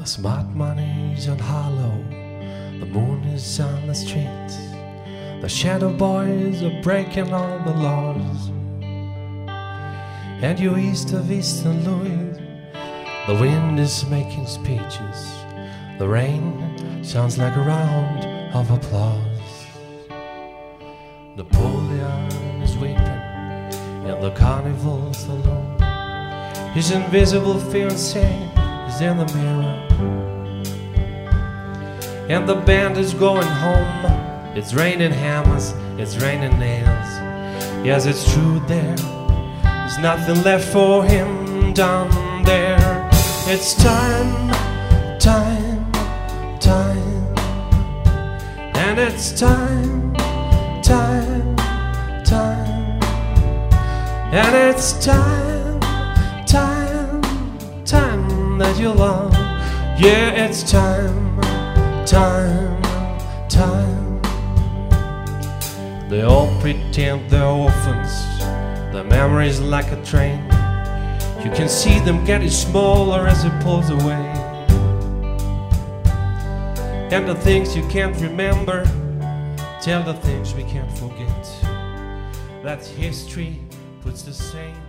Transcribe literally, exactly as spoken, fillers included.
The smart money's on hollow, the moon is on the streets, the shadow boys are breaking all the laws. And you east of East Saint Louis, the wind is making speeches, the rain sounds like a round of applause. Napoleon is weeping in the carnival saloon. His invisible fiancée is in the mirror, and the band is going home. It's raining hammers, it's raining nails. Yes, it's true, there there's nothing left for him down there. It's time, time, time, and it's time, time, time, and it's time, time, time that you love. Yeah, it's time, time, time. They all pretend they're orphans, their memories like a train. You can see them getting smaller as it pulls away. And the things you can't remember tell the things we can't forget. That history puts the same